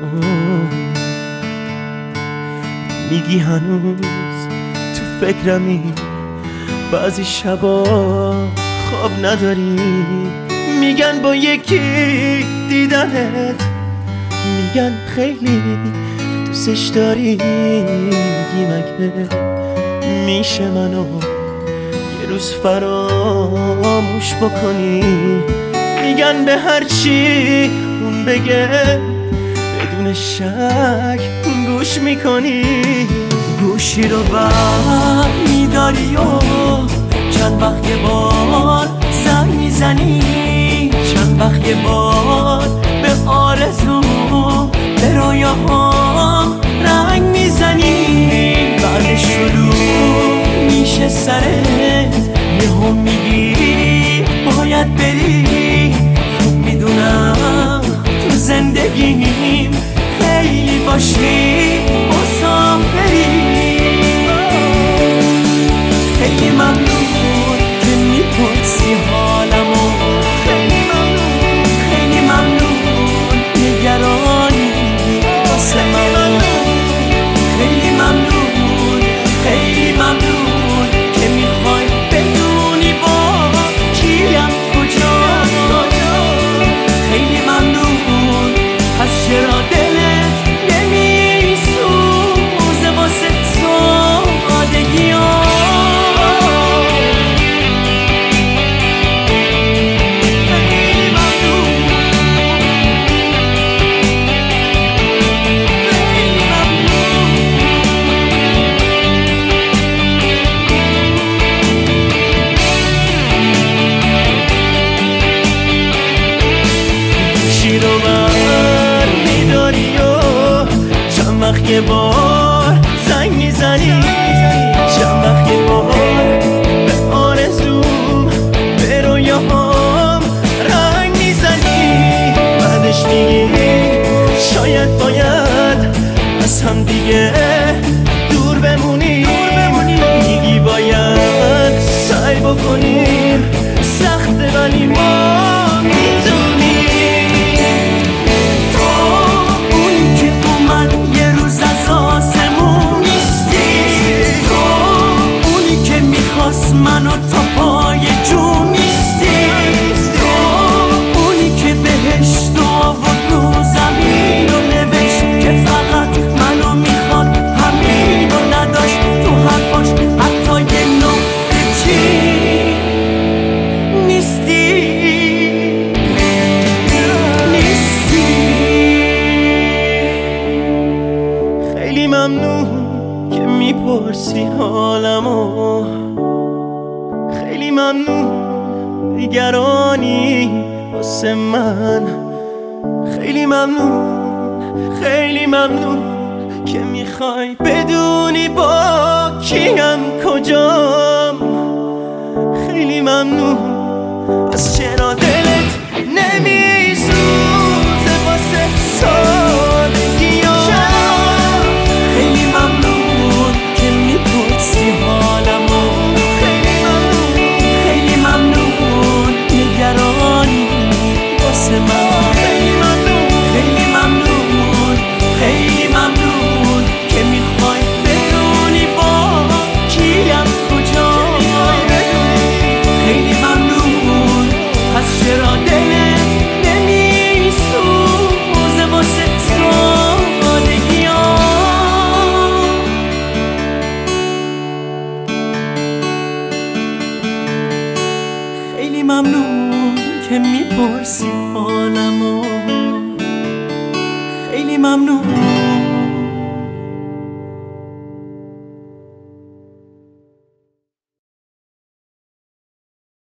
میگی هنوز تو فکرمی، بعضی شبا خواب نداری، میگن با یکی دیدنت، میگن خیلی دوستش داری. میگی مگه میشه منو یه روز فراموش بکنی؟ میگن به هر چی اون بگه بدون شک گوش میکنی. گوشی رو بر میداری و چند وقت یه بار زنگ میزنی، چند وقت یه بار به آرزو به رویاهام رنگ میزنی. بعد شروع میشه سرت، یهو میگی باید بری. خوب میدونم تو زندگیم خیلی باشی مسافری. خیلی ممنون که میپرسی حالمو، خیلی ممنون، خیلی ممنون نگرانی واسه من. خیلی ممنون، خیلی ممنون که میخوای بدونی با کیم کجا. خیلی ممنون، پس چرا دلت نمیسوزه واسه سادگی‌ها؟ وقت یه بار زنگ میزنی، چند وقت یه بار به آرزوم به رویاهام رنگ میزنی. بعدش میگی شاید باید از هم دیگه دور بمونی، میگی باید سعی بکنیم، سخته ولی ما میتونیم. منو تا پای جون نیستی، تو اونی که بهشت و آورد رو زمین و نوشت که فقط منو میخواد، همین رو نداشت تو حرفاش حتی یه نقطه چی نیستی. خیلی ممنون که میپرسی حالمو، خیلی ممنون نگرانی واسه من. خیلی ممنون، خیلی ممنون که میخوای بدونی با کیم کجام. خیلی ممنون، پس چرا دلت نمیسوزه واسه سادگی‌ها؟ خیلی ممنون که میپرسی حالمو، نگرانی واسه من. خیلی ممنون، خیلی ممنون، خیلی ممنون که میخوای بدونی با کیم کجا. خیلی ممنون، پس چرا دلت نمیسوزه واسه سادگی‌ها؟ خیلی ممنون که میپرسی حالمو، خیلی ممنون.